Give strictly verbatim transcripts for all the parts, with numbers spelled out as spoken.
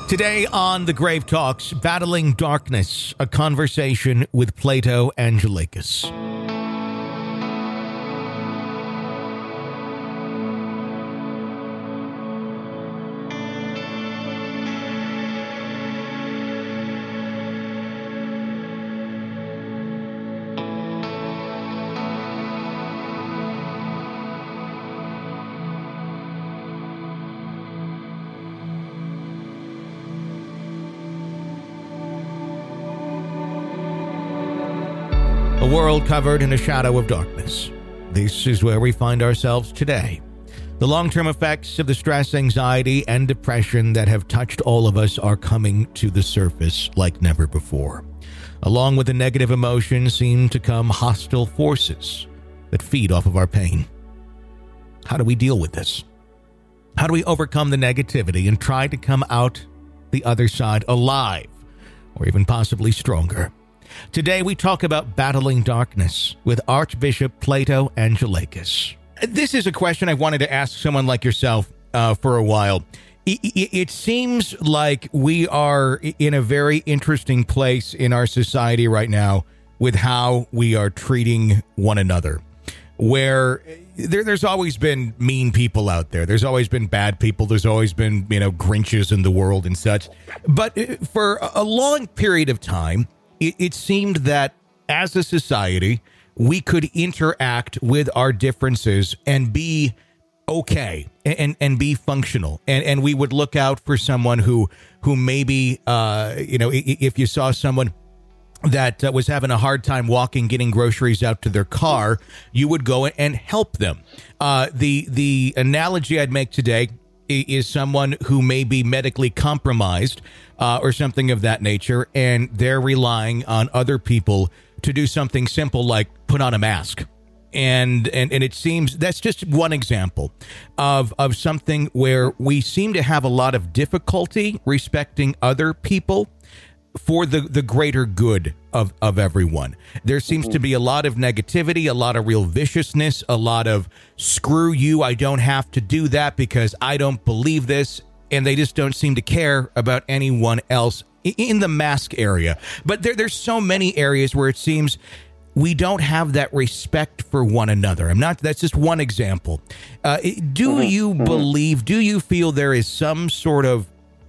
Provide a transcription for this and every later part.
Today on The Grave Talks, Battling Darkness, a conversation with Plato Angelikas. A world covered in a shadow of darkness. This is where we find ourselves today. The long-term effects of the stress, anxiety, and depression that have touched all of us are coming to the surface like never before. Along with the negative emotions seem to come hostile forces that feed off of our pain. How do we deal with this? How do we overcome the negativity and try to come out the other side alive, or even possibly stronger? Today, we talk about battling darkness with Archbishop Plato Angelikas. This is a question I wanted to ask someone like yourself uh, for a while. It, it, it seems like we are in a very interesting place in our society right now with how we are treating one another, where there, there's always been mean people out there. There's always been bad people. There's always been, you know, Grinches in the world and such. But for a long period of time, It, it seemed that as a society, we could interact with our differences and be okay and, and be functional. And, and we would look out for someone who who maybe, uh, you know, if you saw someone that uh, was having a hard time walking, getting groceries out to their car, you would go and help them. Uh, the the analogy I'd make today is someone who may be medically compromised uh, or something of that nature, and they're relying on other people to do something simple like put on a mask. And and and it seems that's just one example of of something where we seem to have a lot of difficulty respecting other people for the, the greater good of, of everyone. There seems to be a lot of negativity, a lot of real viciousness, a lot of screw you, I don't have to do that because I don't believe this. And they just don't seem to care about anyone else in the mask area. But there, there's so many areas where it seems we don't have that respect for one another. I'm not, that's just one example. Uh, do you believe, do you feel there is some sort of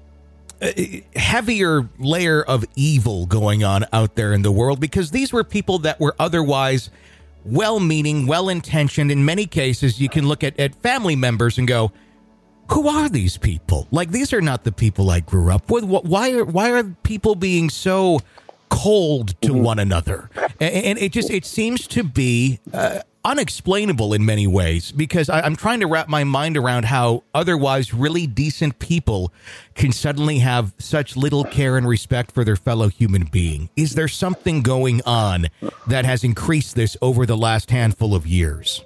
heavier layer of evil going on out there in the world? Because these were people that were otherwise well-meaning, well-intentioned. In many cases, you can look at, at family members and go, who are these people? Like, these are not the people I grew up with. Why are, why are people being so cold to mm-hmm. one another? And, and it just, it seems to be uh, unexplainable in many ways, because I, I'm trying to wrap my mind around how otherwise really decent people can suddenly have such little care and respect for their fellow human being. Is there something going on that has increased this over the last handful of years?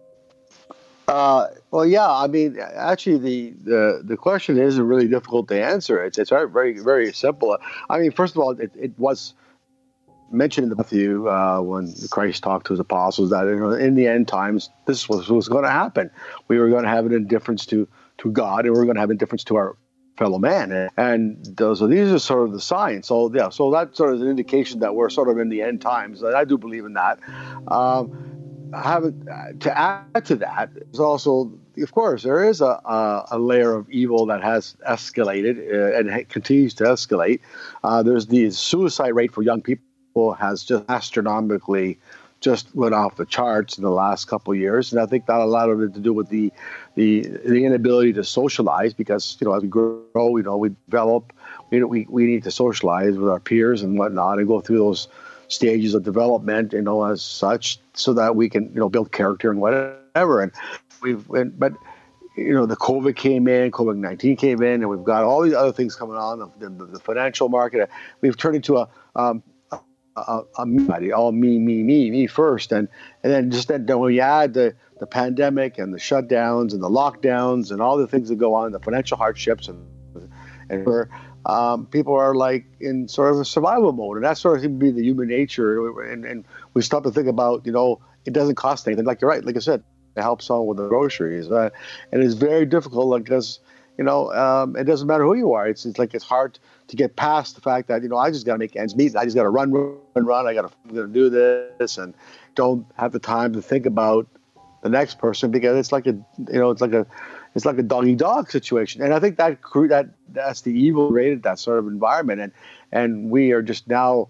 Uh, well, yeah, I mean, actually, the, the, the question isn't really difficult to answer. It's, it's very, very, very simple. I mean, first of all, it, it was mentioned in Matthew uh, when Christ talked to his apostles that, you know, in the end times, this was was going to happen. We were going to have an indifference to, to God, and we were going to have indifference to our fellow man. And, and those, so these are sort of the signs. So, yeah, so that's sort of an indication that we're sort of in the end times. I do believe in that. Um, I haven't, to add to that, there's also, of course, there is a, a, a layer of evil that has escalated uh, and continues to escalate. Uh, there's the suicide rate for young people has just astronomically just went off the charts in the last couple of years, and I think that a lot of it to do with the the the inability to socialize, because, you know, as we grow, you know, we develop, we we we need to socialize with our peers and whatnot, and go through those stages of development, you know, as such, so that we can, you know, build character and whatever. And we've, and, but, you know, the COVID came in, COVID nineteen came in, and we've got all these other things coming on, the, the, the financial market. We've turned into a, um, a, a, a me, all me, me, me, me first. And, and then just then, then when you add the, the pandemic and the shutdowns and the lockdowns and all the things that go on, the financial hardships, and, and we're, Um, people are like in sort of a survival mode, and that sort of seems to be the human nature. And, and we stop to think about, you know, it doesn't cost anything. Like, you're right, like I said, to help someone with the groceries. Uh, and it's very difficult, because, you know, um, it doesn't matter who you are. It's, it's like it's hard to get past the fact that, you know, I just got to make ends meet. I just got to run, run, run. I got to, I'm going to do this, and don't have the time to think about the next person, because it's like a, you know, it's like a, it's like a dog eat dog situation. And I think that that that's the evil rated that sort of environment, and and we are just now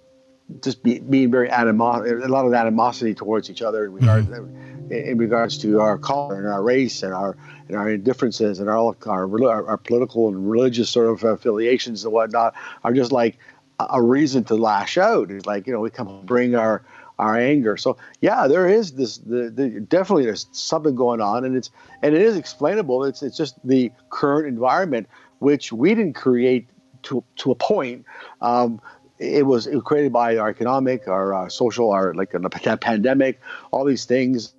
just be, being very animos, a lot of animosity towards each other in regards, mm-hmm. in regards to our color and our race and our and our differences and our our, our political and religious sort of affiliations and whatnot are just like a reason to lash out. It's like, you know, we come and bring our our anger. So yeah, there is this the, the definitely there's something going on, and it's and it is explainable. It's it's just the current environment, which we didn't create to to a point. Um, it was it was created by our economic, our uh, social, our like a pandemic, all these things.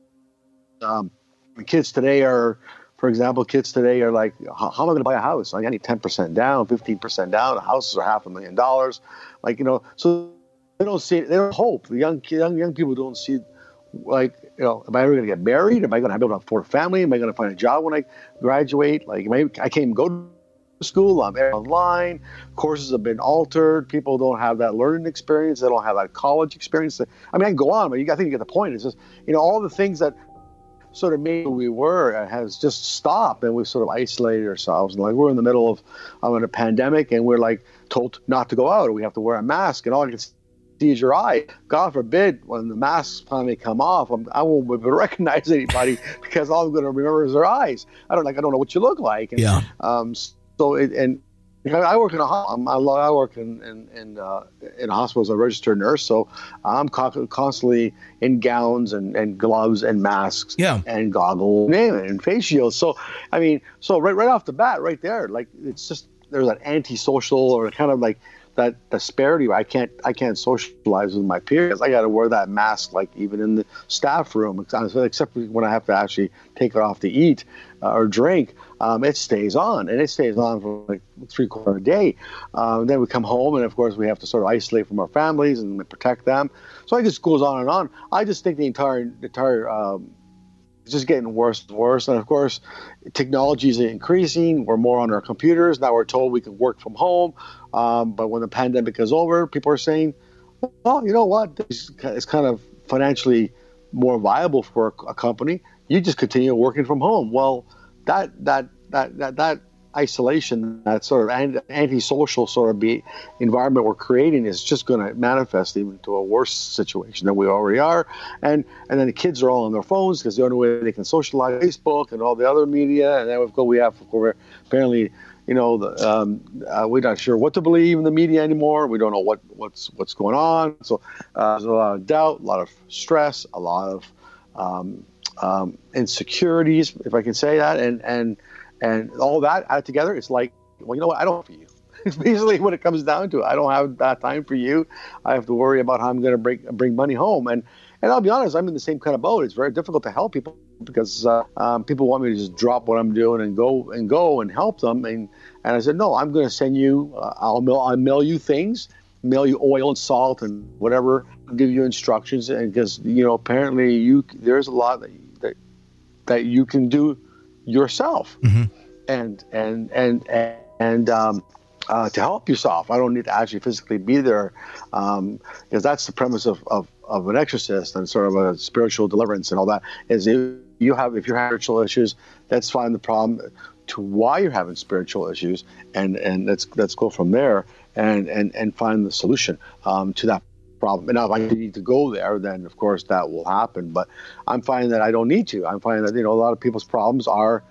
Um, kids today are, for example, kids today are like, how, how am I going to buy a house? Like, I need ten percent down, fifteen percent down. Houses are half a million dollars. Like, you know, so. They don't see. They don't hope. The young, young, young people don't see, like, you know, am I ever going to get married? Am I going to be able to afford a family? Am I going to find a job when I graduate? Like, am I, I can't even go to school. I'm online. Courses have been altered. People don't have that learning experience. They don't have that college experience. I mean, I can go on, but you, I think you get the point. It's just, you know, all the things that sort of made who we were has just stopped, and we've sort of isolated ourselves. And like, we're in the middle of, of a pandemic, and we're like told not to go out, or we have to wear a mask, and all I can see is your eye. God forbid, when the masks finally come off, I'm, I won't be able to recognize anybody because all I'm going to remember is their eyes. I don't like. I don't know what you look like. And, yeah. Um. So it, and I work in a I work in in in, uh, in a hospital as a registered nurse. So I'm constantly in gowns and, and gloves and masks. Yeah. And goggles and face shields. So I mean, so right right off the bat, right there, like it's just there's that antisocial or kind of like that disparity where I can't I can't socialize with my peers. I got to wear that mask, like even in the staff room, except when I have to actually take it off to eat uh, or drink. Um, it stays on, and it stays on for like three quarters of a day. Um, then we come home, and of course we have to sort of isolate from our families and protect them. So it just goes on and on. I just think the entire the entire um, it's just getting worse and worse. And of course, technology is increasing. We're more on our computers. Now we're told we can work from home. Um, but when the pandemic is over, people are saying, well, you know what? It's kind of financially more viable for a company. You just continue working from home. Well, that that that that, that isolation, that sort of antisocial sort of be environment we're creating is just going to manifest even to a worse situation than we already are. And and then the kids are all on their phones because the only way they can socialize is Facebook and all the other media. And then we've got, we have apparently, you know, the, um, uh, we're not sure what to believe in the media anymore. We don't know what what's what's going on. So uh, there's a lot of doubt, a lot of stress, a lot of um, um, insecurities, if I can say that, and and. And all that added together, it's like, well, you know what? I don't have for you. It's basically what it comes down to. I don't have that time for you. I have to worry about how I'm going to bring bring money home. And and I'll be honest, I'm in the same kind of boat. It's very difficult to help people because uh, um, people want me to just drop what I'm doing and go and go and help them. And and I said, no, I'm going to send you. Uh, I'll mail I'll mail you things, mail you oil and salt and whatever. I'll give you instructions, and because you know apparently you there's a lot that that, that you can do yourself, mm-hmm. and and and and um, uh, to help yourself. I don't need to actually physically be there, um, because that's the premise of, of, of an exorcist and sort of a spiritual deliverance and all that. Is if you have if you're having spiritual issues, let's find the problem to why you're having spiritual issues, and, and let's let's go from there and and, and find the solution um, to that problem. And now if I need to go there, then of course that will happen. But I'm finding that I don't need to. I'm finding that, you know, a lot of people's problems are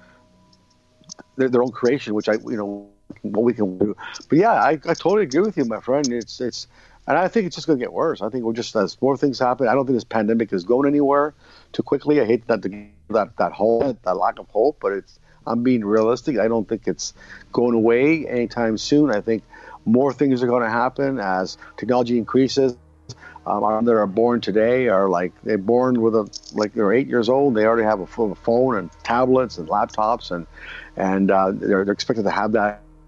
their, their own creation, which I, you know, what we can do. But yeah, I, I totally agree with you, my friend. It's, it's, and I think it's just going to get worse. I think we're just, as more things happen, I don't think this pandemic is going anywhere too quickly. I hate that, that, that whole, that lack of hope, but it's, I'm being realistic. I don't think it's going away anytime soon. I think more things are going to happen as technology increases. Um, our that are born today are like they're born with a like they're eight years old. They already have a phone and tablets and laptops, and and uh, they're, they're expected to have that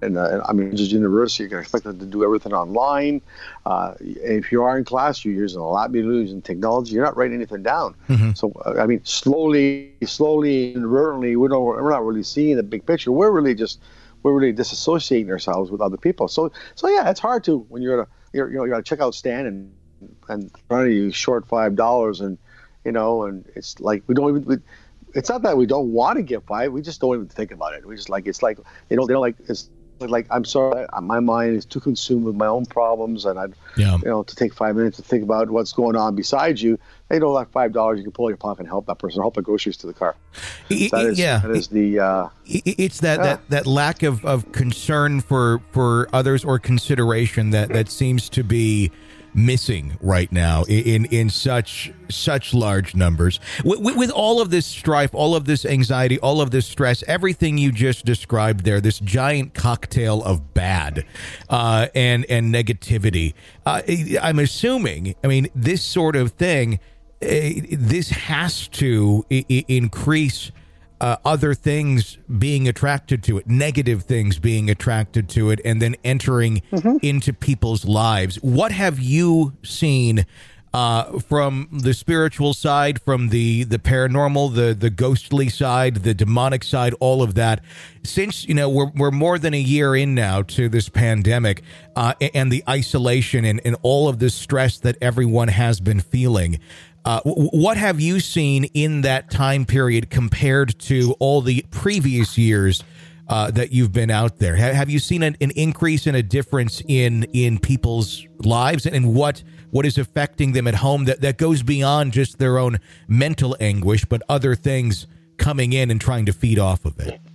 And uh, I mean, just university, you can expect them to do everything online. Uh, if you are in class, you're using a lab, you're using technology. You're not writing anything down. Mm-hmm. So uh, I mean, slowly, slowly, inadvertently, we don't, we're not really seeing the big picture. We're really just we're really disassociating ourselves with other people. So so yeah, it's hard to when you're at a you're, you know you're at a checkout stand and and front of you short five dollars and you know and it's like we don't even. We, it's not that we don't want to give five. We just don't even think about it. We just like it's like they don't they don't like it's. Like, I'm sorry, my mind is too consumed with my own problems, and I, yeah. you know, to take five minutes to think about what's going on beside you. You know, like five dollars, you can pull your pocket and help that person, help the groceries to the car. So that is, yeah, that is the. Uh, it's that, yeah. that, that lack of, of concern for for others or consideration that, that seems to be missing right now in in such such large numbers. With, with all of this strife, all of this anxiety, all of this stress, everything you just described there, this giant cocktail of bad uh, and and negativity. Uh, I'm assuming. I mean, this sort of thing. Uh, this has to I- increase. Uh, other things being attracted to it, negative things being attracted to it, and then entering mm-hmm. into people's lives. What have you seen uh, from the spiritual side, from the, the paranormal, the, the ghostly side, the demonic side, all of that? Since, you know, we're, we're more than a year in now to this pandemic uh, and the isolation and, and all of the stress that everyone has been feeling. Uh, what have you seen in that time period compared to all the previous years uh, that you've been out there? Ha- have you seen an, an increase and a difference in in people's lives and, and what what is affecting them at home that, that goes beyond just their own mental anguish, but other things coming in and trying to feed off of it?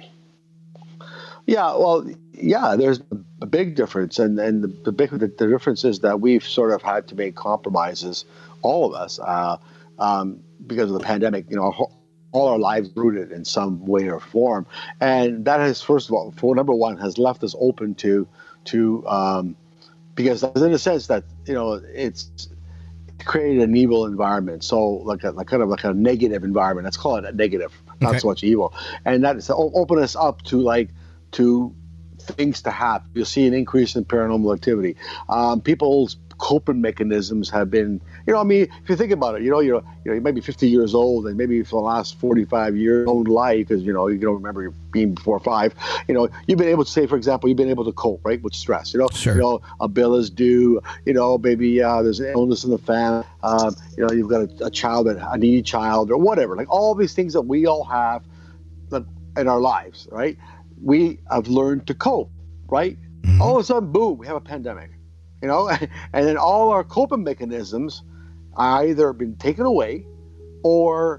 Yeah, well, yeah, there's a big difference. And, and the, the big the, the difference is that we've sort of had to make compromises, all of us, uh, um, because of the pandemic. You know, all our lives rooted in some way or form. And that has, first of all, for number one, has left us open to, to um, because in a sense that, you know, it's created an evil environment. So like a like kind of like a negative environment. Let's call it a negative, not okay. so much evil. And that is to open us up to like, to things to happen. You'll see an increase in paranormal activity. Um, people's coping mechanisms have been, you know, I mean, if you think about it, you know, you're, you know, you might be fifty years old, and maybe for the last forty-five years of life, because, you know, you don't remember being before five, you know, you've been able to say, for example, you've been able to cope, right, with stress, you know, sure. you know, a bill is due, you know, maybe uh, there's an illness in the family, um, you know, you've got a, a child, that a needy child, or whatever, like all these things that we all have in our lives, right? We have learned to cope, right? Mm-hmm. All of a sudden, boom, we have a pandemic, you know, and then all our coping mechanisms are either been taken away or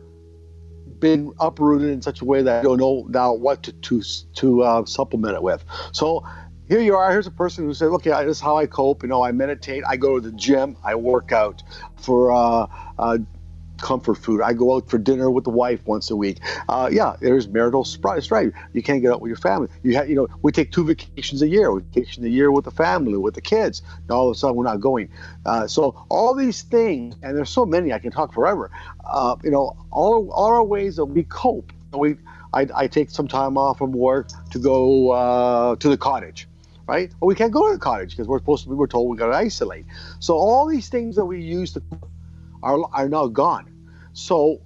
been uprooted in such a way that you don't know now what to to, to uh, supplement it with. So here you are, here's a person who said, okay, this is how I cope, you know, I meditate, I go to the gym, I work out for uh, uh, comfort food. I go out for dinner with the wife once a week. Uh, yeah, there's marital strife. You can't get out with your family. You have, you know, we take two vacations a year. We vacation a year with the family, with the kids. And all of a sudden, we're not going. Uh, so all these things, and there's so many. I can talk forever. Uh, you know, all all our ways that we cope. We, I, I take some time off from work to go uh, to the cottage. Right? Well, we can't go to the cottage because we're supposed to be. We're told we got to isolate. So all these things that we use to Are, are now gone. So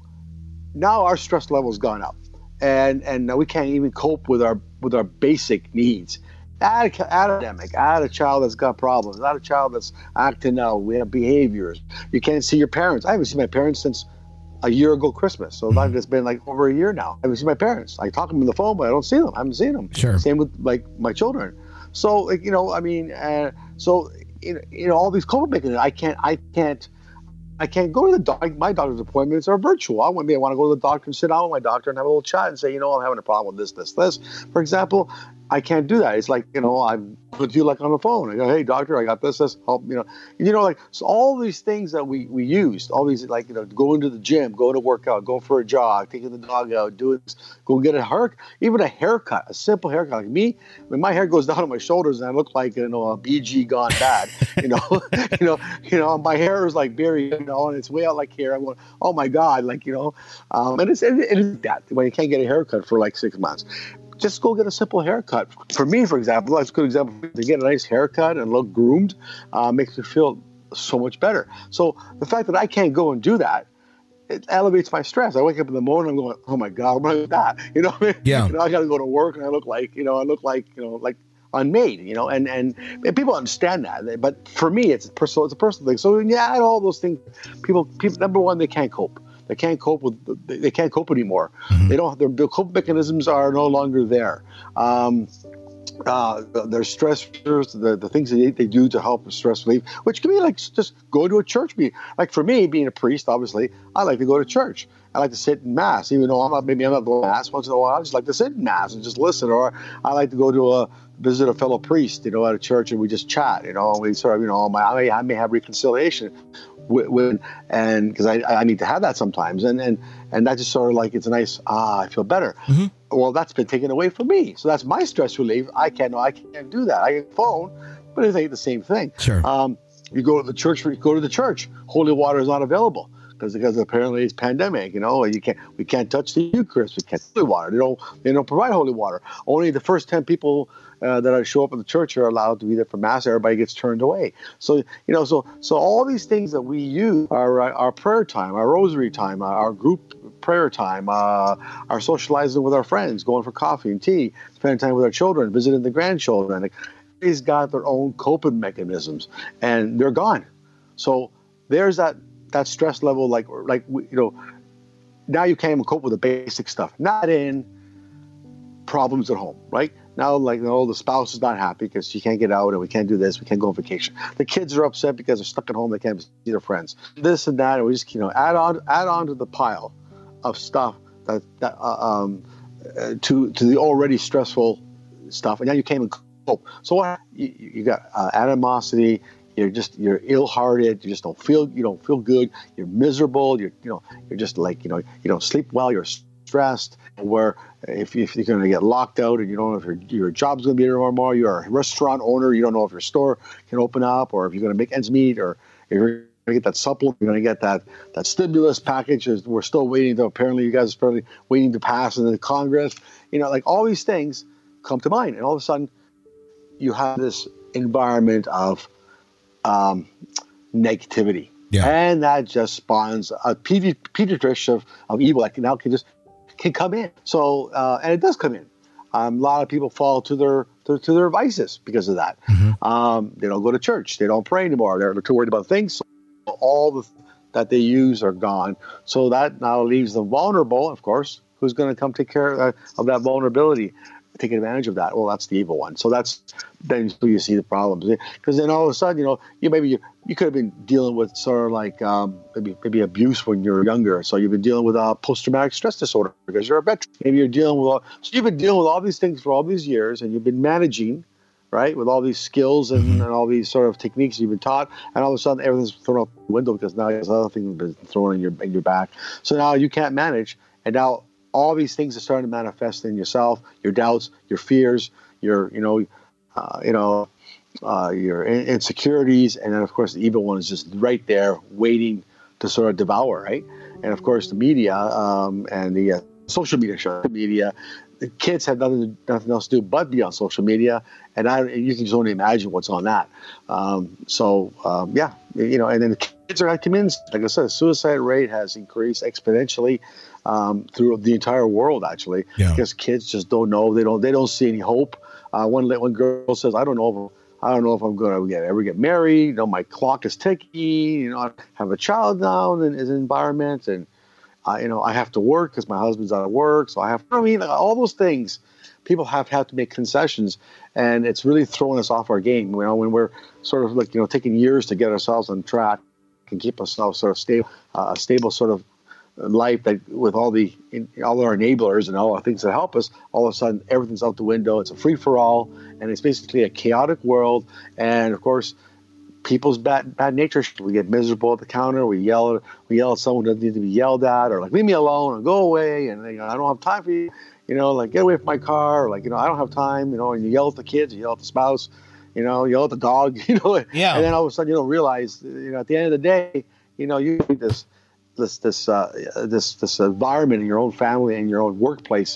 now our stress level's gone up, and and we can't even cope with our with our basic needs. Add a academic, add a child that's got problems, add a child that's acting out. We have behaviors. You can't see your parents. I haven't seen my parents since a year ago Christmas. So mm-hmm. it's been like over a year now. I haven't seen my parents. I talk to them on the phone, but I don't see them. I haven't seen them. Sure. Same with like my children. So like, you know, I mean, uh, so you know, you know, all these coping mechanisms. I can't. I can't. I can't go to the doctor. My doctor's appointments are virtual. I want me. I want to go to the doctor and sit down with my doctor and have a little chat and say, you know, I'm having a problem with this, this, this. For example, I can't do that. It's like, you know, I'm with you like on the phone. I go, hey, doctor, I got this, this, help, you know. You know, like, so all these things that we, we used, all these, like, you know, going to the gym, going to work out, going for a jog, taking the dog out, doing this, go get a haircut, even a haircut, a simple haircut. Like me, when my hair goes down on my shoulders and I look like, you know, a B G gone bad, you know, you know, you know, my hair is like buried, you know, and it's way out like here. I'm going, oh my God, like, you know, um, and it's, it, it is that when you can't get a haircut for like six months. just go get a simple haircut. For me, for example, that's a good example. To get a nice haircut and look groomed uh, makes me feel so much better. So the fact that I can't go and do that, it elevates my stress. I wake up in the morning, I'm going, oh my God, what about that? You know, yeah. you know, I got to go to work and I look like, you know, I look like, you know, like unmade, you know, and, and, and people understand that. But for me, it's a personal, it's a personal thing. So yeah, and all those things, people, people, number one, they can't cope. They can't cope with, they can't cope anymore. Mm-hmm. They don't, their, their cope mechanisms are no longer there. Um, Uh, their stressors, the, the things that they, they do to help with stress relief, which can be like just go to a church meeting. Like for me, being a priest, obviously, I like to go to church. I like to sit in mass, even though I'm not, maybe I'm not going to mass once in a while. I just like to sit in mass and just listen. Or I like to go to a visit a fellow priest, you know, at a church, and we just chat, you know, and we sort of, you know, my, I, may, I may have reconciliation with, with and because I, I need to have that sometimes. And, and, and that just sort of like, it's a nice, ah, I feel better. Mm-hmm. Well, that's been taken away from me. So that's my stress relief. I can't, I can't do that. I get a phone, but it ain't the same thing. Sure. Um, you go to the church, you go to the church, holy water is not available. Because because apparently it's pandemic, you know, you can't we can't touch the Eucharist, we can't holy water. They don't they don't provide holy water. Only the first ten people uh, that show up at the church are allowed to be there for mass. Everybody gets turned away. So you know, so so all these things that we use, our our prayer time, our rosary time, our group prayer time, uh, our socializing with our friends, going for coffee and tea, spending time with our children, visiting the grandchildren. Like, everybody's got their own coping mechanisms, and they're gone. So there's that. That stress level, like, like you know, now you can't even cope with the basic stuff. Not in problems at home, right? Now, like, you know, the spouse is not happy because she can't get out and we can't do this, we can't go on vacation. The kids are upset because they're stuck at home, they can't see their friends. This and that, and we just, you know, add on, add on to the pile of stuff that, that uh, um, uh, to to the already stressful stuff, and now you can't even cope. So what? You, you got uh, animosity. You're just you're ill-hearted. You just don't feel you don't feel good. You're miserable. You're you know you're just like you know you don't sleep well. You're stressed. Where if, if you're going to get locked out and you don't know if your your job's going to be there or more, you're a restaurant owner. You don't know if your store can open up or if you're going to make ends meet or if you're going to get that supplement. You're going to get that that stimulus package. We're still waiting to apparently you guys are apparently waiting to pass in the Congress. You know, like all these things come to mind, and all of a sudden you have this environment of Um, negativity, yeah. And that just spawns a petri, petri dish of, of evil that can now can just can come in. So uh, and it does come in. Um, a lot of people fall to their to, to their vices because of that. Mm-hmm. Um, they don't go to church. They don't pray anymore. They're too worried about things. So all the that they use are gone. So that now leaves them vulnerable. Of course, who's going to come take care of, uh, of that vulnerability? Take advantage of that. Well, that's the evil one. So that's then you see the problems because then all of a sudden, you know, you maybe you, you could have been dealing with sort of like um, maybe maybe abuse when you were younger. So you've been dealing with uh, post-traumatic stress disorder because you're a veteran. Maybe you're dealing with all, so you've been dealing with all these things for all these years, and you've been managing, right, with all these skills and, and all these sort of techniques you've been taught, and all of a sudden everything's thrown out the window because now there's other things been thrown in your in your back. So now you can't manage, and now all these things are starting to manifest in yourself, your doubts, your fears, your, you know, uh, you know, uh, your insecurities. And then, of course, the evil one is just right there waiting to sort of devour, right? And, of course, the media um, and the uh, social media, social media, the kids have nothing, nothing else to do but be on social media. And I, you can just only imagine what's on that. Um, so, um, yeah, you know, and then the kids are at communities. Like I said, the suicide rate has increased exponentially. Um, through the entire world, actually, yeah. Because kids just don't know. They don't. They don't see any hope. Uh, one one girl says, "I don't know if I don't know if I'm going to get ever get married. You know, my clock is ticking. You know, I have a child now in this environment, and uh, you know, I have to work because my husband's out of work. So I have. I mean, all those things. People have had to make concessions, and it's really throwing us off our game. You know, when we're sort of like you know taking years to get ourselves on track and keep ourselves sort of stable, uh, a stable sort of life that with all the all our enablers and all our things that help us, all of a sudden everything's out the window. It's a free for all, and it's basically a chaotic world. And of course, people's bad bad nature. We get miserable at the counter. We yell at we yell at someone who doesn't need to be yelled at, or like leave me alone or go away. And you know, I don't have time for you. You know, like get away from my car. Or like you know, I don't have time. You know, and you yell at the kids, you yell at the spouse. You know, you yell at the dog. You know, yeah. And then all of a sudden you don't realize. You know, at the end of the day, you know, you need this. this this uh, this this environment in your own family and your own workplace,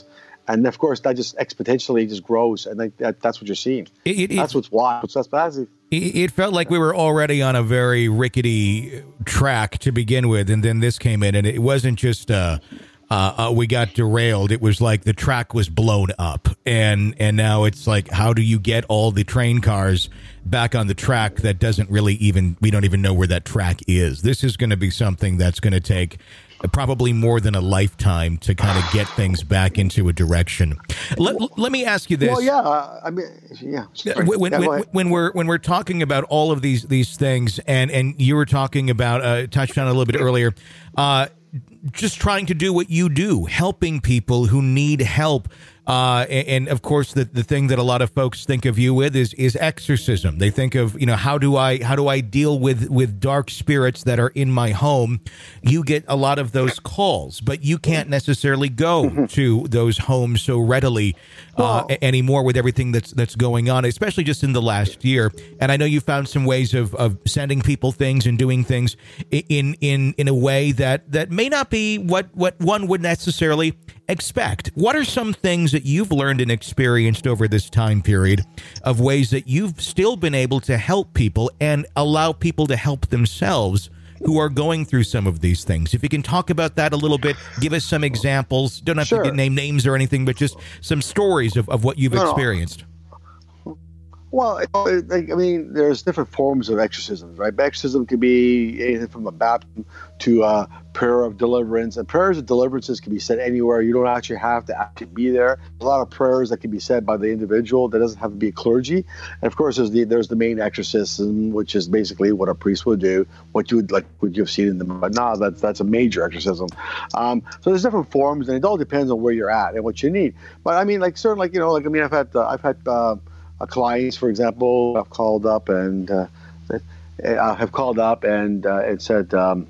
And of course, that just exponentially just grows, and like that, that's what you're seeing. It, it, that's what's wild. That's that's it, it felt like we were already on a very rickety track to begin with, and then this came in, and it wasn't just uh, uh, uh, we got derailed. It was like the track was blown up, and and now it's like, how do you get all the train cars back on the track that doesn't really even, we don't even know where that track is. This is going to be something that's going to take probably more than a lifetime to kind of get things back into a direction. Let, let me ask you this. Well, yeah, I mean, yeah. When, yeah when, when we're when we're talking about all of these these things, and and you were talking about uh, touched on a little bit earlier, uh, just trying to do what you do, helping people who need help. Uh, and, and of course, the, the thing that a lot of folks think of you with is is exorcism. They think of, you know, how do I how do I deal with with dark spirits that are in my home? You get a lot of those calls, but you can't necessarily go to those homes so readily uh, well, anymore with everything that's that's going on, especially just in the last year. And I know you found some ways of, of sending people things and doing things in in in a way that that may not be what what one would necessarily expect. What are some things that you've learned and experienced over this time period of ways that you've still been able to help people and allow people to help themselves who are going through some of these things? If you can talk about that a little bit, give us some examples. Don't have sure. to name names or anything, but just some stories of, of what you've no, experienced. No. Well, I mean, there's different forms of exorcism, right? Exorcism could be anything from a baptism to a prayer of deliverance. And prayers of deliverances can be said anywhere. You don't actually have to actually be there. A lot of prayers that can be said by the individual. That doesn't have to be a clergy. And of course, there's the there's the main exorcism, which is basically what a priest would do, what you would like, what you've seen in the. But no, that's that's a major exorcism. Um, so there's different forms, and it all depends on where you're at and what you need. But I mean, like certain, like you know, like I mean, I've had uh, I've had. Uh, Uh, clients, for example, have called up and uh, uh, have called up and uh, and said, um,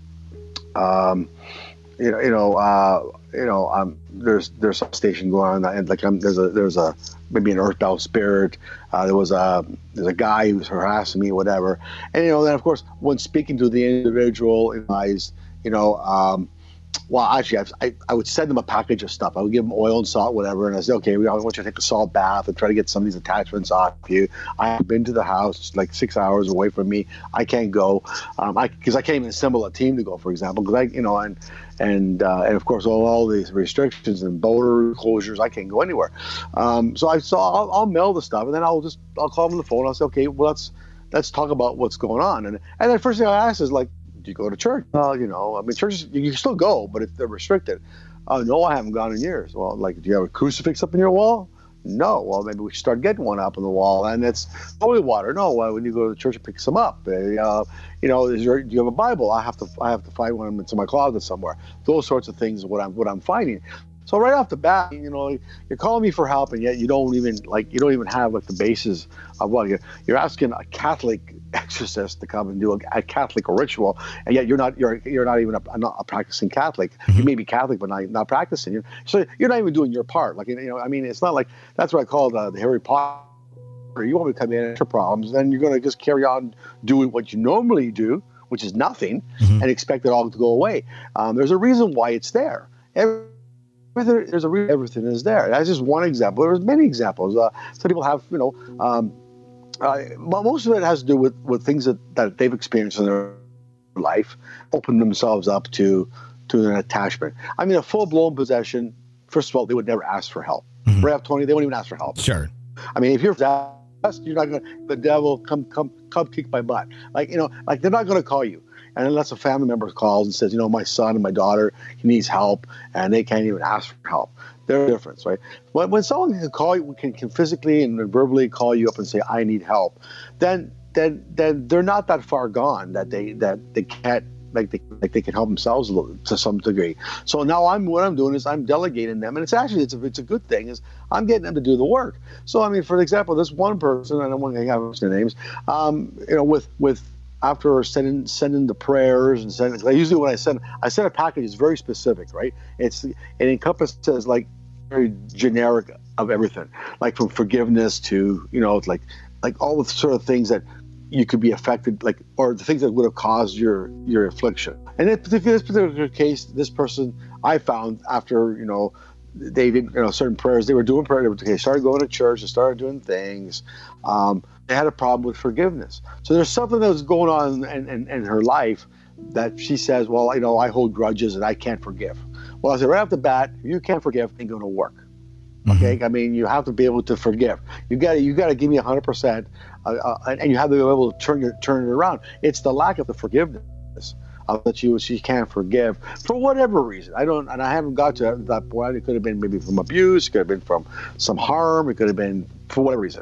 um, you know, you know, uh, you know, um, there's there's a station going on, and like um, there's a there's a maybe an earthbound spirit. Uh, there was a there's a guy who's harassing me, whatever, and you know, then of course, when speaking to the individual, you know. Um, Well, actually, I, I would send them a package of stuff. I would give them oil and salt, whatever, and I said, okay, I want you to take a salt bath and try to get some of these attachments off you. I have been to the house, like six hours away from me. I can't go um, I because I can't even assemble a team to go, for example, because I, you know, and and uh, and of course all, all these restrictions and border closures, I can't go anywhere. Um, so I so I'll, I'll mail the stuff, and then I'll just I'll call them on the phone. I'll say, okay, well let's let's talk about what's going on, and and the first thing I ask is like, do you go to church? Well, you know, I mean, churches, you can still go, but if they're restricted. Oh, no, I haven't gone in years. Well, like, do you have a crucifix up in your wall? No. Well, maybe we should start getting one up on the wall. And it's holy water. No, well, when you go to the church, you pick some up. Uh, you know, is your, do you have a Bible? I have to I have to find one in my closet somewhere. Those sorts of things are what I'm, what I'm finding. So right off the bat, you know, you're calling me for help, and yet you don't even like you don't even have like the basis of what you're, you're asking a Catholic exorcist to come and do a, a Catholic ritual, and yet you're not you're you're not even a, not a practicing Catholic. You may be Catholic, but not not practicing. You're, so you're not even doing your part. Like you know, I mean, it's not like that's what I call the, the Harry Potter. You want me to come in and problems, then you're going to just carry on doing what you normally do, which is nothing, mm-hmm. and expect it all to go away. Um, there's a reason why it's there. Every, There's a reason everything is there. That's just one example. There's many examples. Uh, some people have, you know, um, uh, most of it has to do with, with things that, that they've experienced in their life, open themselves up to to an attachment. I mean, a full-blown possession, first of all, they would never ask for help. Mm-hmm. Right up, Tony, they won't even ask for help. Sure. I mean, if you're possessed, you're not going to, the devil, come, come, come kick my butt. Like, you know, like they're not going to call you. And unless a family member calls and says, you know, my son and my daughter, he needs help, and they can't even ask for help. They're a difference, right? When, when someone can call you, can, can physically and verbally call you up and say, I need help, then then then they're not that far gone that they that they can't like they like they can help themselves a little, to some degree. So now I'm what I'm doing is I'm delegating them, and it's actually it's a it's a good thing is I'm getting them to do the work. So I mean, for example, this one person, I don't want to have their names, um, you know, with with. After sending sending the prayers and sending, I usually when I send I send a package, it's very specific, right? It's it encompasses like very generic of everything, like from forgiveness to you know like like all the sort of things that you could be affected, like or the things that would have caused your your affliction. And in this particular case, this person I found after you know they did, you know, certain prayers. They were doing prayer. They started going to church. They started doing things. Um, they had a problem with forgiveness. So there's something that was going on in, in, in her life that she says, well, you know, I hold grudges and I can't forgive. Well, I said right off the bat, if you can't forgive, it ain't going to work. Okay, mm-hmm. I mean, you have to be able to forgive. You got to, you got to give me a hundred percent, and you have to be able to turn it, turn it around. It's the lack of the forgiveness uh, that you she can't forgive for whatever reason. I don't, and I haven't got to that point. It could have been maybe from abuse. It could have been from some harm. It could have been for whatever reason.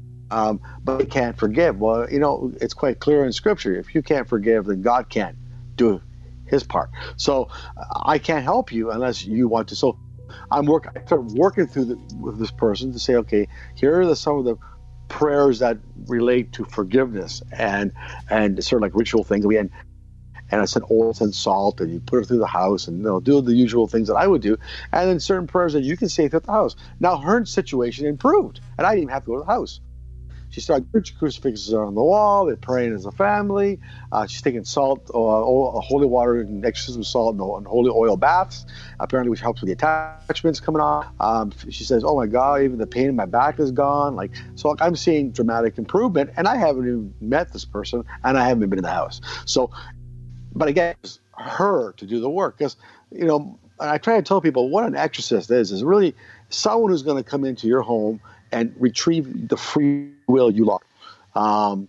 Um, but it can't forgive. Well, you know, it's quite clear in Scripture. If you can't forgive, then God can't do His part. So I can't help you unless you want to. So I'm work. I start working through the, with this person to say, okay, here are the, some of the prayers that relate to forgiveness and and sort of like ritual things. We and and I said oil and salt, and you put it through the house, and you know, do the usual things that I would do, and then certain prayers that you can say throughout the house. Now her situation improved, and I didn't even have to go to the house. She started crucifixes on the wall. They're praying as a family. Uh, she's taking salt, uh, oil, holy water, and exorcism salt, and, and holy oil baths. Apparently, which helps with the attachments coming on. Um, she says, "Oh my God, even the pain in my back is gone." Like, so I'm seeing dramatic improvement, and I haven't even met this person, and I haven't been in the house. So, but again, it's her to do the work, because you know, I try to tell people what an exorcist is. Is really someone who's going to come into your home and retrieve the free will you lost um,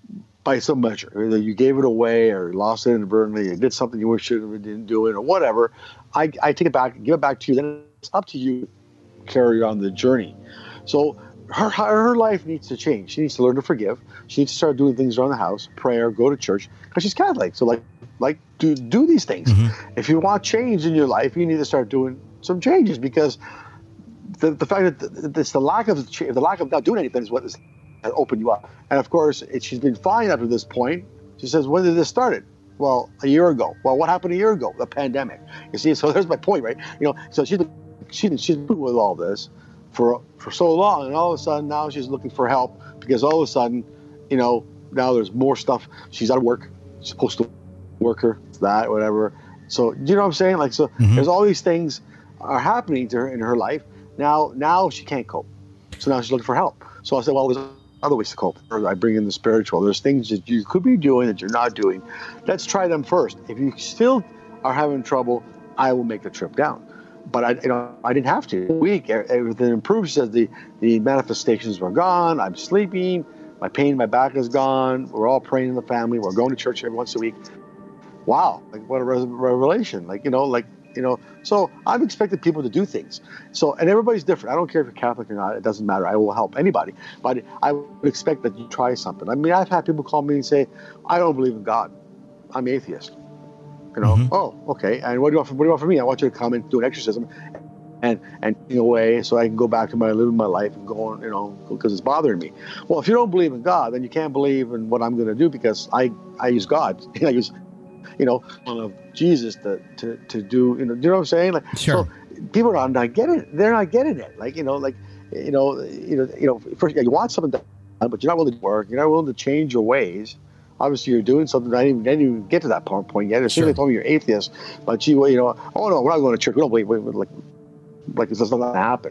by some measure. Either you gave it away or lost it inadvertently, you did something you wish you didn't do it, or whatever. I, I take it back, give it back to you. Then it's up to you to carry on the journey. So her her life needs to change. She needs to learn to forgive. She needs to start doing things around the house, prayer, go to church, because she's Catholic. So like like do do these things. Mm-hmm. If you want change in your life, you need to start doing some changes, because The, the fact that it's the lack of the lack of not doing anything is what has opened you up. And of course, it, she's been fine up to this point. She says, "When did this start?" Well, a year ago. Well, what happened a year ago? The pandemic. You see, so there's my point, right? You know, so she's she she's been with all this for for so long, and all of a sudden now she's looking for help, because all of a sudden, you know, now there's more stuff. She's out of work. She's supposed to work her that whatever. So do you know what I'm saying? Like, so mm-hmm. there's all these things are happening to her in her life. Now, now she can't cope. So now she's looking for help. So I said, well, there's other ways to cope. I bring in the spiritual. There's things that you could be doing that you're not doing. Let's try them first. If you still are having trouble, I will make the trip down. But I, you know, I didn't have to. A week, everything improved. She says the, the manifestations were gone. I'm sleeping. My pain in my back is gone. We're all praying in the family. We're going to church every once a week. Wow, like what a revelation. Like, you know, like, You know, so I've expected people to do things. So, and everybody's different. I don't care if you're Catholic or not. It doesn't matter. I will help anybody. But I would expect that you try something. I mean, I've had people call me and say, I don't believe in God. I'm atheist. You know, mm-hmm. oh, okay. And what do you want from, what do you want from me? I want you to come and do an exorcism and, and in a way so I can go back to my living my life and go on, you know, because it's bothering me. Well, if you don't believe in God, then you can't believe in what I'm going to do, because I, I use God. I use you know, of Jesus to, to, to do, you know, do you know what I'm saying? Like, sure. So people are not getting it. They're not getting it. Like, you know, like, you know, you know, you know, first, yeah, you want something done, but you're not willing to work. You're not willing to change your ways. Obviously, you're doing something. I didn't even, I didn't even get to that point yet. As soon as they told me you're atheist, but you, you know, oh no, we're not going to church. We don't believe, we, like, like this doesn't happen.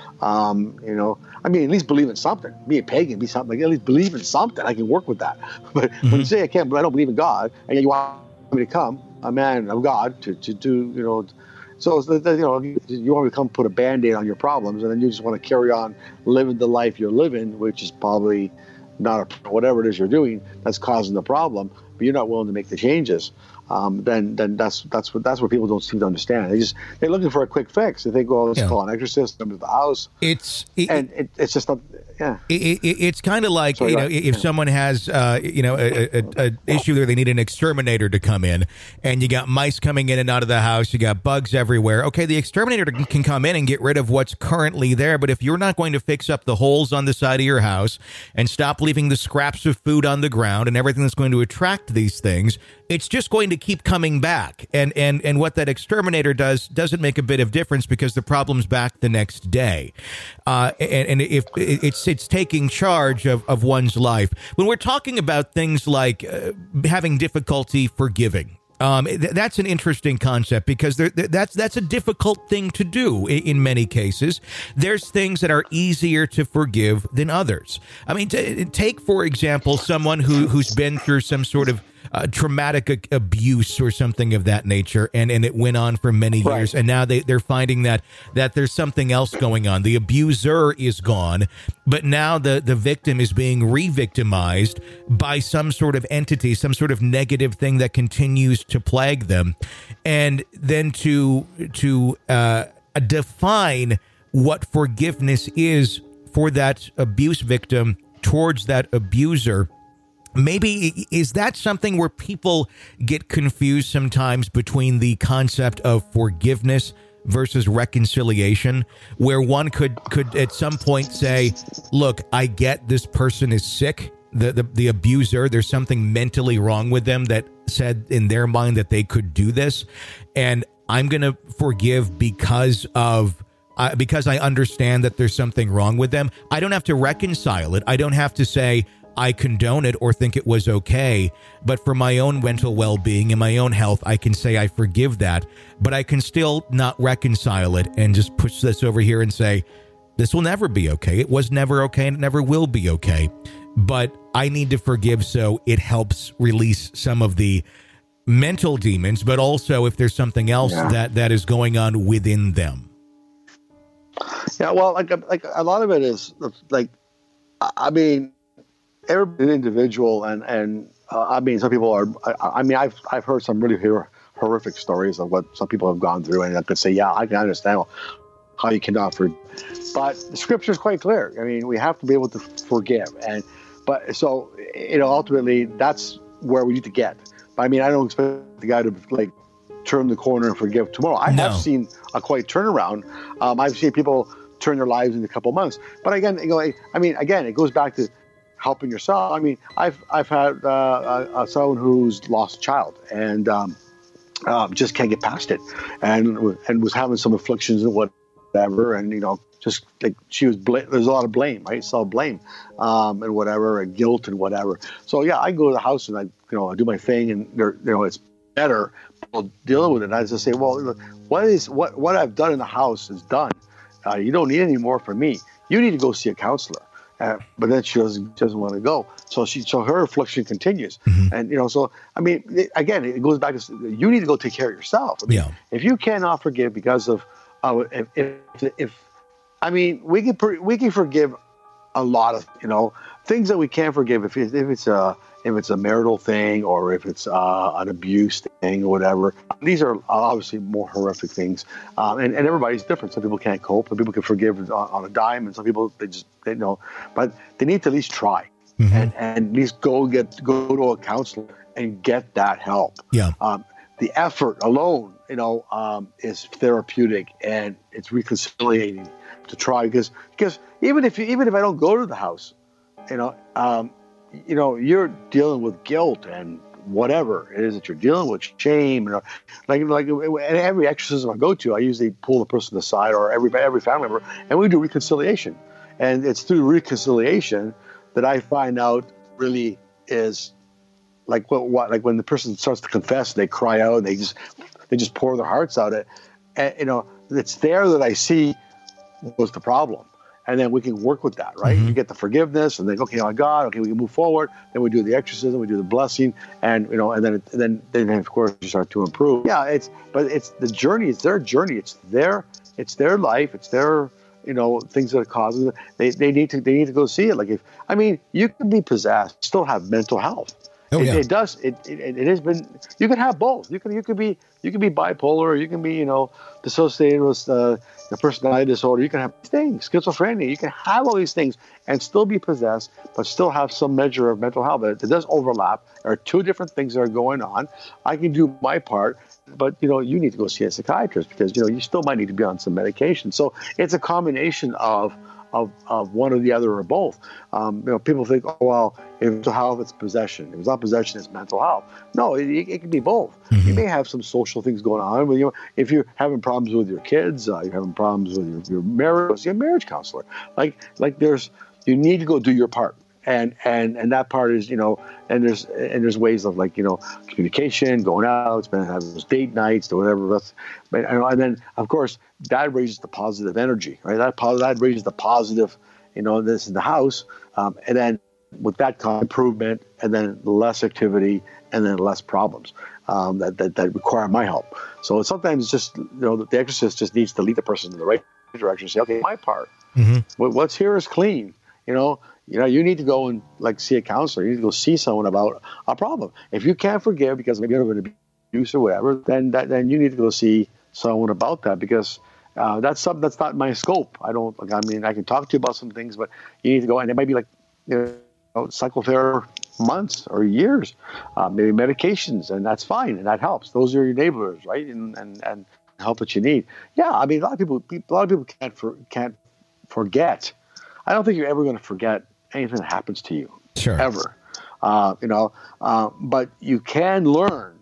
Um, you know, I mean, at least believe in something. Be a pagan, be something. Like, at least believe in something. I can work with that. But mm-hmm. when you say I can't, but I don't believe in God, and yet you want me to come, a man of God, to, to do, you know, so, you know, you want me to come put a Band-Aid on your problems, and then you just want to carry on living the life you're living, which is probably not a, whatever it is you're doing that's causing the problem, but you're not willing to make the changes. Um, then, then that's that's what that's what people don't seem to understand. They just they're looking for a quick fix. They think, well, let's yeah. call an exorcist, come to the house. It's it, and it, it's just not. Yeah, it, it, it's kind of like Sorry, you know, right. if yeah. someone has uh, you know a, a, a issue where they need an exterminator to come in, and you got mice coming in and out of the house, you got bugs everywhere. Okay, the exterminator can come in and get rid of what's currently there, but if you're not going to fix up the holes on the side of your house and stop leaving the scraps of food on the ground and everything that's going to attract these things, it's just going to keep coming back. And and and what that exterminator does doesn't make a bit of difference, because the problem's back the next day. Uh, and, and if it's it's taking charge of, of one's life. When we're talking about things like uh, having difficulty forgiving, Um, th- that's an interesting concept because there, th- that's that's a difficult thing to do in, in many cases. There's things that are easier to forgive than others. I mean, t- take, for example, someone who, who's been through some sort of uh, traumatic a- abuse or something of that nature, and, and it went on for many Right. years, and now they, they're finding that that there's something else going on. The abuser is gone, but now the, the victim is being re-victimized by some sort of entity, some sort of negative thing that continues to plague them. And then to to uh, define what forgiveness is for that abuse victim towards that abuser, maybe is that something where people get confused sometimes between the concept of forgiveness versus reconciliation, where one could could at some point say, look, I get this person is sick, the, the the abuser, there's something mentally wrong with them that said in their mind that they could do this, and I'm going to forgive because of Uh, because I understand that there's something wrong with them. I don't have to reconcile it. I don't have to say I condone it or think it was okay. But for my own mental well-being and my own health, I can say I forgive that. But I can still not reconcile it and just push this over here and say, this will never be okay. It was never okay and it never will be okay. But I need to forgive so it helps release some of the mental demons, but also if there's something else Yeah. that, that is going on within them. Yeah, well, like like a lot of it is like, I mean, every individual, and and uh, I mean, some people are. I, I mean, I've I've heard some really hor- horrific stories of what some people have gone through, and I could say, yeah, I can understand how you cannot forgive. But the scripture is quite clear. I mean, we have to be able to forgive, and but so you know, ultimately, that's where we need to get. But I mean, I don't expect the guy to like turn the corner and forgive tomorrow. I No. have seen a quite turnaround. Um, I've seen people turn their lives in a couple of months. But again, you know, I mean, again, it goes back to helping yourself. I mean, I've I've had uh, a, a someone who's lost a child and um, uh, just can't get past it, and and was having some afflictions and whatever, and you know, just like she was, bl- there's a lot of blame, right? Self blame, um, and whatever, and guilt and whatever. So yeah, I go to the house and I, you know, I do my thing, and there, you know, it's better dealing with it. And I just say, well, look, what is what what I've done in the house is done. Uh, you don't need any more from me. You need to go see a counselor. Uh, but then she doesn't doesn't want to go. So she so her affliction continues. Mm-hmm. And you know, so I mean, it, again, it goes back to you need to go take care of yourself. I mean, Yeah. If you cannot forgive because of uh, if, if if I mean, we can we can forgive a lot of you know things that we can't forgive if it, if it's a if it's a marital thing or if it's uh, an abuse thing or whatever. These are obviously more horrific things, um, and, and everybody's different. Some people can't cope. Some people can forgive on, on a dime, and some people they just they know. But they need to at least try, mm-hmm. and, and at least go get go to a counselor and get that help. Yeah. Um, the effort alone, you know, um, is therapeutic and it's reconciliating to try because because even if you, even if I don't go to the house, you know. Um, you know, you're dealing with guilt and whatever it is that you're dealing with, shame, and like like and every exorcism I go to, I usually pull the person aside or every every family member, and we do reconciliation. And it's through reconciliation that I find out really is like what, what like when the person starts to confess, they cry out, and they just they just pour their hearts out. It, and you know, it's there that I see was the problem. And then we can work with that, right? Mm-hmm. You get the forgiveness, and then okay, oh God, okay, we can move forward. Then we do the exorcism, we do the blessing, and you know, and then it, then then of course you start to improve. Yeah, it's but it's the journey. It's their journey. It's their it's their life. It's their you know things that are causing. They they need to they need to go see it. Like if I mean, you can be possessed, still have mental health. Oh, it, yeah. it does. It, it it has been. You can have both. You can you can be you can be bipolar. Or you can be you know dissociated with uh, the personality disorder. You can have things, schizophrenia. You can have all these things and still be possessed, but still have some measure of mental health. It, it does overlap. There are two different things that are going on. I can do my part, but you know you need to go see a psychiatrist because you know you still might need to be on some medication. So it's a combination of. Of, of one or the other or both. Um, you know, people think, oh, well, if it's mental health, it's possession. If it's not possession, it's mental health. No, it, it can be both. Mm-hmm. You may have some social things going on. But, you know, if you're having problems with your kids, uh, you're having problems with your, your marriage, see a marriage counselor. Like, like there's, you need to go do your part. and and and that part is, you know, and there's and there's ways of, like, you know, communication, going out, spending having those date nights or whatever. That's, but, and then of course that raises the positive energy, right? That that raises the positive, you know, this in the house, um, and then with that kind of improvement, and then less activity, and then less problems um, that, that that require my help. So sometimes it's just, you know, the exorcist just needs to lead the person in the right direction. Say, okay, my part, mm-hmm. what, what's here is clean, you know. You know, you need to go and, like, see a counselor. You need to go see someone about a problem. If you can't forgive because maybe you're an abuse or whatever, then that, then you need to go see someone about that, because uh, that's something that's not my scope. I don't, like, I mean, I can talk to you about some things, but you need to go, and it might be like, you know, psychotherapy months or years, uh, maybe medications, and that's fine, and that helps. Those are your enablers, right? And and and help that you need. Yeah, I mean, a lot of people, a lot of people can't for, can't forget. I don't think you're ever going to forget anything that happens to you, sure. ever. Uh, you know, uh, but you can learn.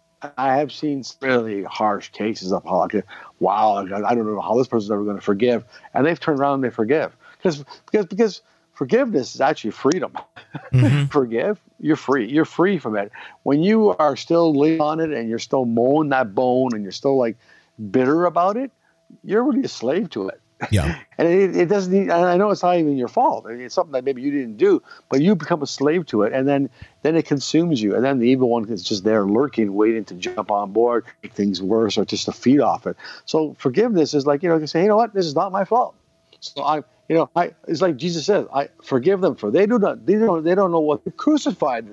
I have seen really harsh cases of how, like, wow, I don't know how this person's ever going to forgive, and they've turned around and they forgive, because because because forgiveness is actually freedom. Mm-hmm. Forgive, you're free. You're free from it. When you are still living on it and you're still mowing that bone and you're still, like, bitter about it, you're really a slave to it. Yeah. And it, it doesn't, and I know it's not even your fault. I mean, it's something that maybe you didn't do, but you become a slave to it, and then, then it consumes you. And then the evil one is just there lurking, waiting to jump on board, make things worse, or just to feed off it. So forgiveness is like, you know, you say, you know what, this is not my fault. So I, you know, I, it's like Jesus says, I forgive them, for they do not, they don't, they don't know what they crucified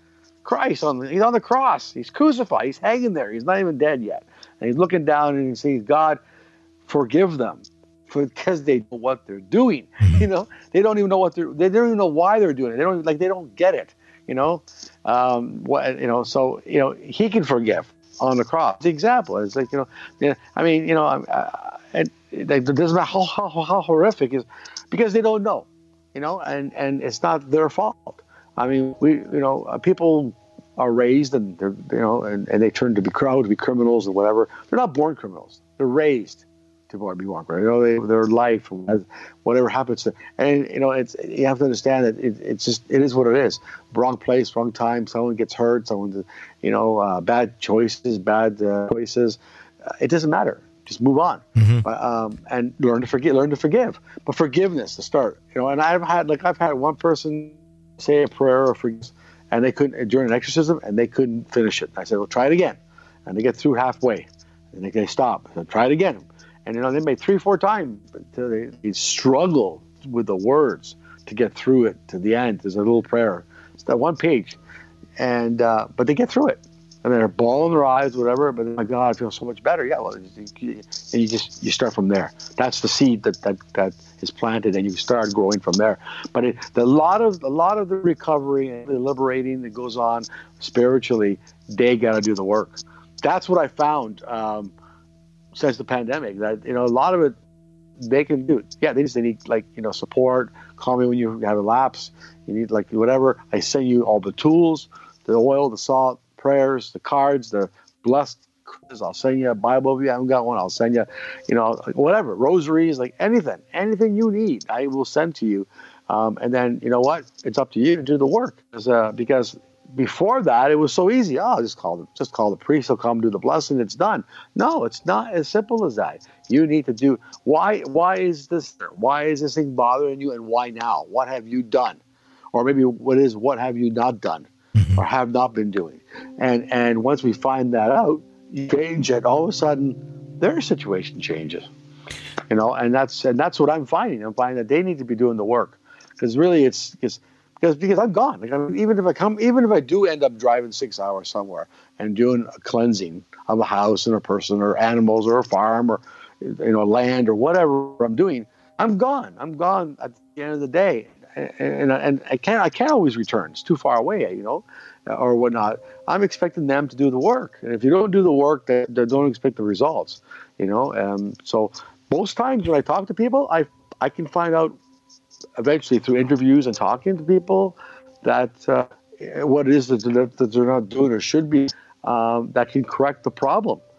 Christ on. The, he's on the cross. He's crucified. He's hanging there. He's not even dead yet. And he's looking down and he sees, God, forgive them. Because they know what they're doing, you know, they don't even know what they're, they don't even know why they're doing it. They don't, like, they don't get it, you know, um, what, you know, so, you know, he can forgive on the cross. The example is like, you know, yeah, I mean, you know, uh, and it doesn't matter how, how, how horrific it is, because they don't know, you know, and, and it's not their fault. I mean, we, you know, uh, people are raised and they're, you know, and, and they turn to be crowd to be criminals and whatever. They're not born criminals. They're raised to be born, right? You know, they, their life, whatever happens to, and, you know, it's, you have to understand that it, it's just, it is what it is. Wrong place, wrong time. Someone gets hurt. Someone, you know, uh, bad choices, bad uh, choices. Uh, it doesn't matter. Just move on, mm-hmm. uh, um, and learn to forgive. Learn to forgive. But forgiveness to start, you know. And I've had, like, I've had one person say a prayer or forgiveness, and they couldn't during an exorcism, and they couldn't finish it. I said, well, try it again, and they get through halfway, and they, they stop. I said, try it again. And, you know, they made three, four times until they, they struggle with the words to get through it to the end. There's a little prayer. It's that one page. And, uh, but they get through it. And they're bawling their eyes, whatever. But, oh my God, I feel so much better. Yeah, well, and you just, you start from there. That's the seed that, that, that is planted, and you start growing from there. But it, the, a lot of, a lot of the recovery and the liberating that goes on spiritually, they got to do the work. That's what I found. Um, since the pandemic, that, you know, a lot of it they can do. Yeah, they just they need, like, you know, support. Call me when you have a lapse. You need, like, whatever. I send you all the tools, the oil, the salt, prayers, the cards, the blessed. I'll send you a Bible if you haven't got one. I'll send you, you know, whatever, rosaries, like anything, anything you need, I will send to you. Um, and then, you know what? It's up to you to do the work, because, uh, because before that, it was so easy. Oh, just call the, just call the priest. He'll come do the blessing. It's done. No, it's not as simple as that. You need to do. Why? Why is this? Why is this thing bothering you? And why now? What have you done? Or maybe what is? What have you not done, or have not been doing? And and once we find that out, you change it. All of a sudden, their situation changes. You know, and that's and that's what I'm finding. I'm finding that they need to be doing the work, because really, it's it's. Because because I'm gone. Like, I mean, even if I come, even if I do end up driving six hours somewhere and doing a cleansing of a house and a person or animals or a farm or, you know, land or whatever I'm doing, I'm gone. I'm gone at the end of the day, and and, and I can't I can't always return. It's too far away, you know, or whatnot. I'm expecting them to do the work, and if you don't do the work, they, they don't expect the results, you know. Um, so most times when I talk to people, I I can find out eventually through interviews and talking to people that uh, what it is that they're, that they're not doing or should be, um, that can correct the problem.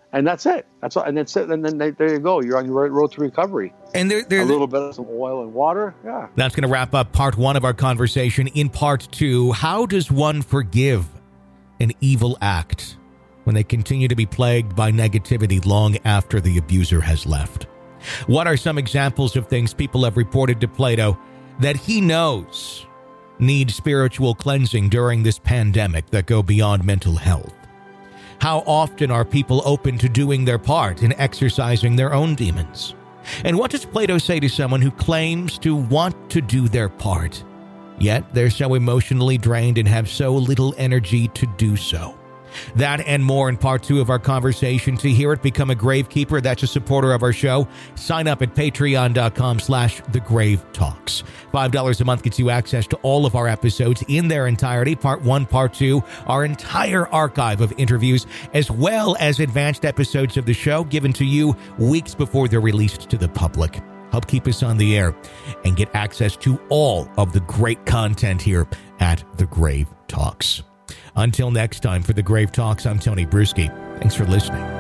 And that's it. That's all. And that's it. And then they, there you go. You're on your road to recovery. And there, there, a little bit of some oil and water. Yeah. That's going to wrap up part one of our conversation. In part two, how does one forgive an evil act when they continue to be plagued by negativity long after the abuser has left? What are some examples of things people have reported to Plato that he knows need spiritual cleansing during this pandemic that go beyond mental health? How often are people open to doing their part in exercising their own demons? And what does Plato say to someone who claims to want to do their part, yet they're so emotionally drained and have so little energy to do so? That and more in part two of our conversation. To hear it, become a Gravekeeper. That's a supporter of our show. Sign up at patreon.com slash The Grave Talks. five dollars a month gets you access to all of our episodes in their entirety, part one, part two, our entire archive of interviews, as well as advanced episodes of the show given to you weeks before they're released to the public. Help keep us on the air and get access to all of the great content here at The Grave Talks. Until next time, for The Grave Talks, I'm Tony Bruschi. Thanks for listening.